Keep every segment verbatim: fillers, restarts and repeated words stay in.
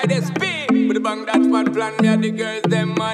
Side S P. With the bang that man plan, me and the girls, them man.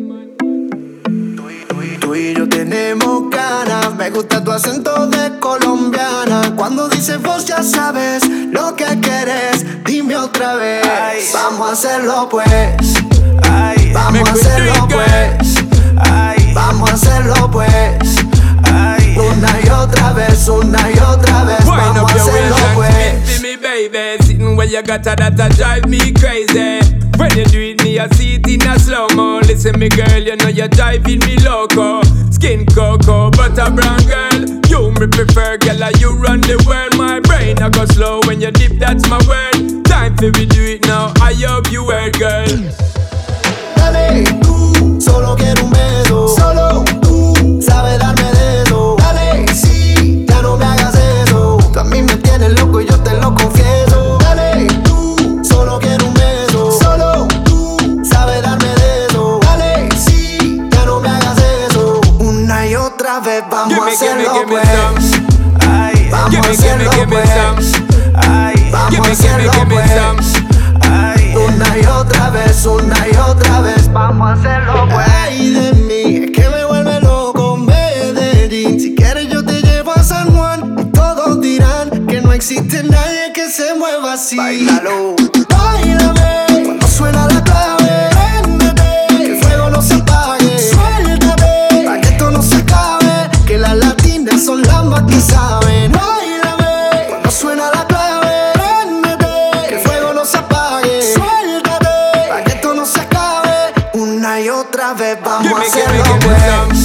Tú y yo tenemos ganas, me gusta tu acento de colombiana. Cuando dices vos ya sabes lo que quieres, dime otra vez. Ay. Vamos a hacerlo pues, ay. Vamos a hacerlo pues, ay. Vamos a hacerlo pues, ay. Una y otra vez, una y otra vez. Wind Vamos up a your hacerlo waist pues. and spit me, baby. Sitting where you got that, that drive me crazy. When you do it, me I see it in a slow-mo. Listen me girl, you know you're driving me loco. Skin cocoa, butter brown girl. You me prefer, girl, like you run the world. My brain I go slow when you dip, that's my word. Time for we do it now, I hope you heard, girl. Dale, tú, solo quiero un beso. Solo tú, sabes darme de eso. Dale, sí, ya no me hagas eso. Tú a mí me tienes loco y yo te lo confieso. Dale, tú, solo quiero un beso. Solo tú, sabes darme de eso. Dale, sí, ya no me hagas eso. Una y otra vez vamos Give a me, give me, hacerlo give me pues. some. Ay, vamos Give a me, give me, hacerlo give me pues. some. Ay, Give vamos me, a give me, hacerlo give me pues. some. Ay, una y otra vez, una y otra vez. Vamos a hacerlo pues. Ay, de mí, es que me vuelve loco Medellín. Si quieres yo te llevo a San Juan y todos dirán que no existe nadie que se mueva así. Báilalo, báilame, cuando suena la clave. Préndete, que el fuego no se apague. Suéltate, para que esto no se acabe. Que las latinas son las más que saben. Báilame, cuando suena la clave. Préndete, que el fuego no se apague. Suéltate, para que esto no se acabe. Una y otra vez vamos Give a me, give me, hacerlo give me pues. some.